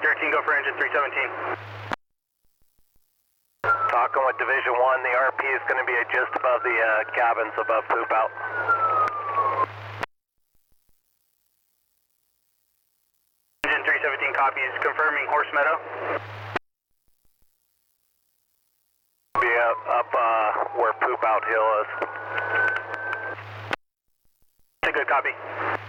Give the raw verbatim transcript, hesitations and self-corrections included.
thirteen, go for engine three seventeen. Talking with Division one, the R P is going to be just above the uh, cabins above poop out. Engine three seventeen copies, confirming Horse Meadow. Be up, up uh, where poop out hill is. It's a good copy.